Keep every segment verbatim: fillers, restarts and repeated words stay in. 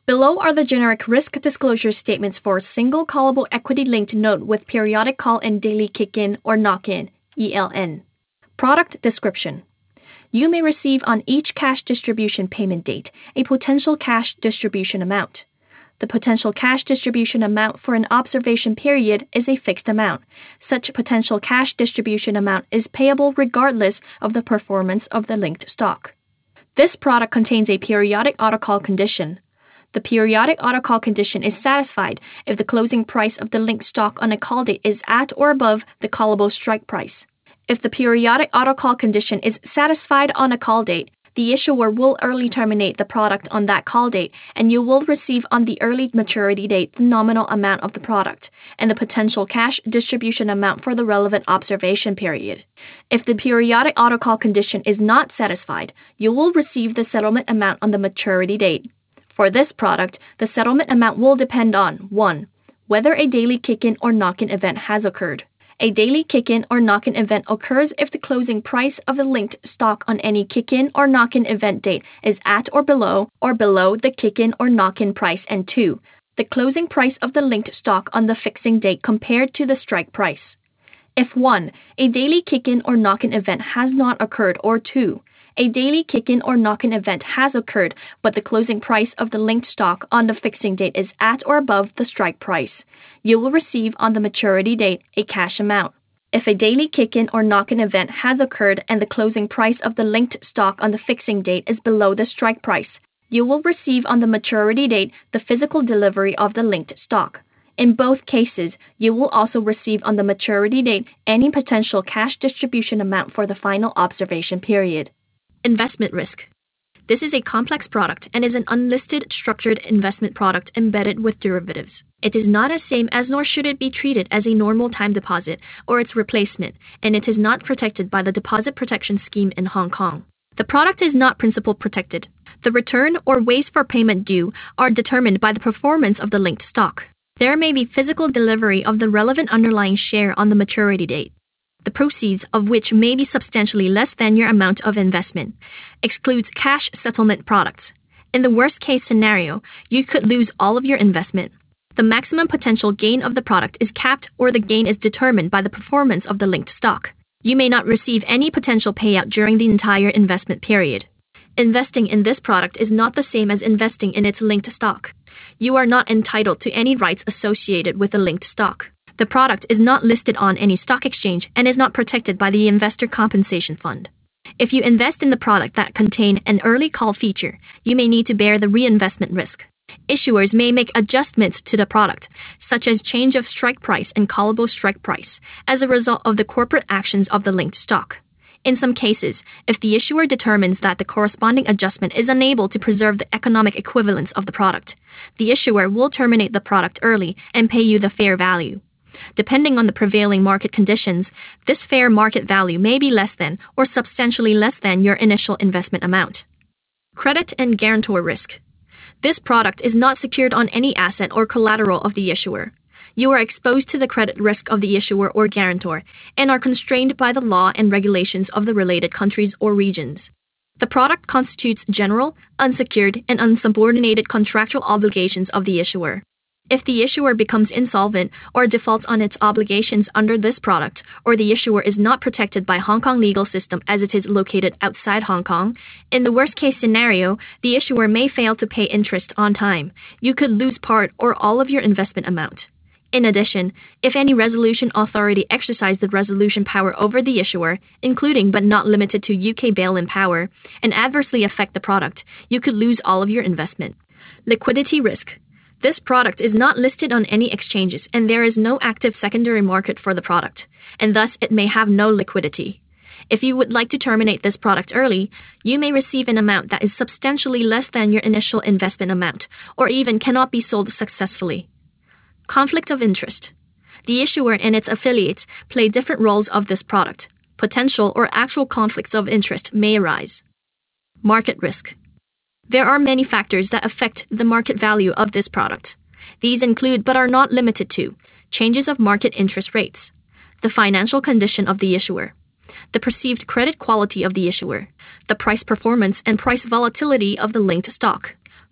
Below are the generic risk disclosure statements for a single callable equity-linked note with periodic call and daily kick-in or knock-in, E L N. Product description. You may receive on each cash distribution payment date a potential cash distribution amount. The potential cash distribution amount for an observation period is a fixed amount. Such potential cash distribution amount is payable regardless of the performance of the linked stock. This product contains a periodic autocall condition. The periodic autocall condition is satisfied if the closing price of the linked stock on a call date is at or above the callable strike price. If the periodic autocall condition is satisfied on a call date, the issuer will early terminate the product on that call date, and you will receive on the early maturity date the nominal amount of the product and the potential cash distribution amount for the relevant observation period. If the periodic autocall condition is not satisfied, you will receive the settlement amount on the maturity date. For this product, the settlement amount will depend on one. Whether a daily kick-in or knock-in event has occurred. A daily kick-in or knock-in event occurs if the closing price of the linked stock on any kick-in or knock-in event date is at or below or below the kick-in or knock-in price, and two. The closing price of the linked stock on the fixing date compared to the strike price. If one. A daily kick-in or knock-in event has not occurred, or two. A daily kick-in or knock-in event has occurred, but the closing price of the linked stock on the fixing date is at or above the strike price. You will receive on the maturity date a cash amount. If a daily kick-in or knock-in event has occurred and the closing price of the linked stock on the fixing date is below the strike price, you will receive on the maturity date the physical delivery of the linked stock. In both cases, you will also receive on the maturity date any potential cash distribution amount for the final observation period. Investment risk. This is a complex product and is an unlisted structured investment product embedded with derivatives. It is not as same as nor should it be treated as a normal time deposit or its replacement, and it is not protected by the Deposit Protection Scheme in Hong Kong. The product is not principal protected. The return or ways for payment due are determined by the performance of the linked stock. There may be physical delivery of the relevant underlying share on the maturity date, the proceeds of which may be substantially less than your amount of investment. Excludes cash settlement products. In the worst-case scenario, you could lose all of your investment. The maximum potential gain of the product is capped, or the gain is determined by the performance of the linked stock. You may not receive any potential payout during the entire investment period. Investing in this product is not the same as investing in its linked stock. You are not entitled to any rights associated with the linked stock. The product is not listed on any stock exchange and is not protected by the Investor Compensation Fund. If you invest in the product that contain an early call feature, you may need to bear the reinvestment risk. Issuers may make adjustments to the product, such as change of strike price and callable strike price, as a result of the corporate actions of the linked stock. In some cases, if the issuer determines that the corresponding adjustment is unable to preserve the economic equivalence of the product, the issuer will terminate the product early and pay you the fair value. Depending on the prevailing market conditions, this fair market value may be less than or substantially less than your initial investment amount. Credit and guarantor risk. This product is not secured on any asset or collateral of the issuer. You are exposed to the credit risk of the issuer or guarantor and are constrained by the law and regulations of the related countries or regions. The product constitutes general, unsecured, and unsubordinated contractual obligations of the issuer. If the issuer becomes insolvent or defaults on its obligations under this product, or the issuer is not protected by Hong Kong legal system as it is located outside Hong Kong, in the worst-case scenario, the issuer may fail to pay interest on time. You could lose part or all of your investment amount. In addition, if any resolution authority exercise the resolution power over the issuer, including but not limited to U K bail-in power, and adversely affect the product, you could lose all of your investment. Liquidity risk. This product is not listed on any exchanges and there is no active secondary market for the product, and thus it may have no liquidity. If you would like to terminate this product early, you may receive an amount that is substantially less than your initial investment amount, or even cannot be sold successfully. Conflict of interest. The issuer and its affiliates play different roles of this product. Potential or actual conflicts of interest may arise. Market risk. There are many factors that affect the market value of this product. These include but are not limited to changes of market interest rates, the financial condition of the issuer, the perceived credit quality of the issuer, the price performance and price volatility of the linked stock,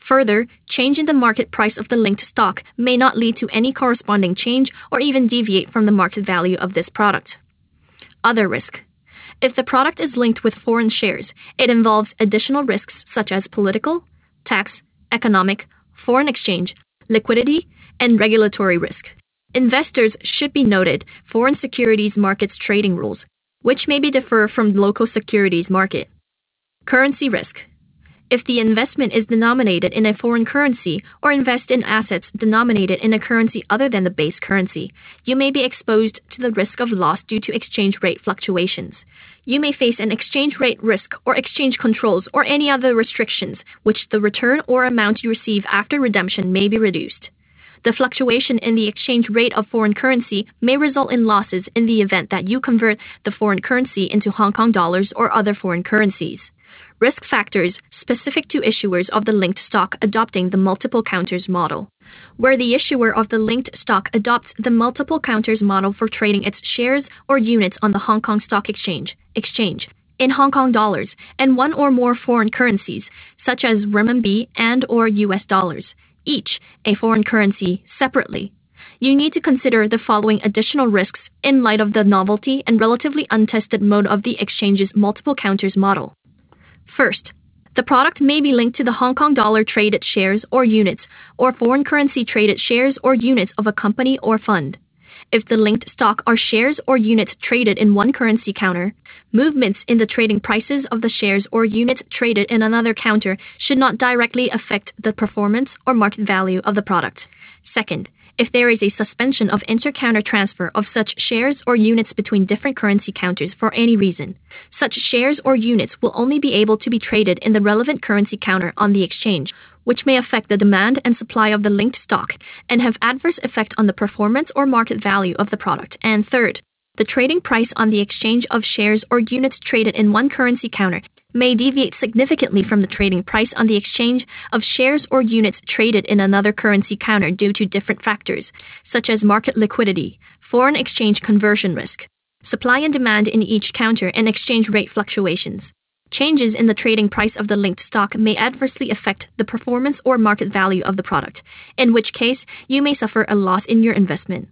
Further, change in the market price of the linked stock may not lead to any corresponding change or even deviate from the market value of this product. Other risk. If the product is linked with foreign shares, it involves additional risks such as political, tax, economic, foreign exchange, liquidity, and regulatory risk. Investors should be noted foreign securities markets trading rules, which may be differ from local securities market. Currency risk. If the investment is denominated in a foreign currency or invest in assets denominated in a currency other than the base currency, you may be exposed to the risk of loss due to exchange rate fluctuations. You may face an exchange rate risk or exchange controls or any other restrictions, which the return or amount you receive after redemption may be reduced. The fluctuation in the exchange rate of foreign currency may result in losses in the event that you convert the foreign currency into Hong Kong dollars or other foreign currencies. Risk factors specific to issuers of the linked stock adopting the multiple counters model. Where the issuer of the linked stock adopts the multiple counters model for trading its shares or units on the Hong Kong Stock Exchange, exchange in Hong Kong dollars and one or more foreign currencies, such as renminbi and or U S dollars, each a foreign currency separately. You need to consider the following additional risks in light of the novelty and relatively untested mode of the exchange's multiple counters model. First, the product may be linked to the Hong Kong dollar traded shares or units or foreign currency traded shares or units of a company or fund. If the linked stock are shares or units traded in one currency counter, movements in the trading prices of the shares or units traded in another counter should not directly affect the performance or market value of the product. Second, if there is a suspension of inter-counter transfer of such shares or units between different currency counters for any reason, such shares or units will only be able to be traded in the relevant currency counter on the exchange, which may affect the demand and supply of the linked stock and have adverse effect on the performance or market value of the product. And third, the trading price on the exchange of shares or units traded in one currency counter may deviate significantly from the trading price on the exchange of shares or units traded in another currency counter due to different factors, such as market liquidity, foreign exchange conversion risk, supply and demand in each counter, and exchange rate fluctuations. Changes in the trading price of the linked stock may adversely affect the performance or market value of the product, in which case you may suffer a loss in your investment.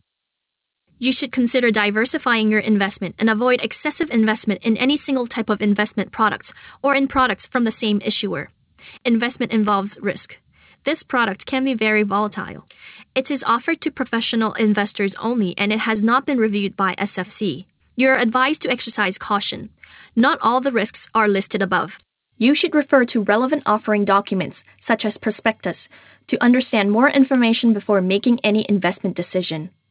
You should consider diversifying your investment and avoid excessive investment in any single type of investment products or in products from the same issuer. Investment involves risk. This product can be very volatile. It is offered to professional investors only and it has not been reviewed by S F C. You are advised to exercise caution. Not all the risks are listed above. You should refer to relevant offering documents, such as prospectus, to understand more information before making any investment decision.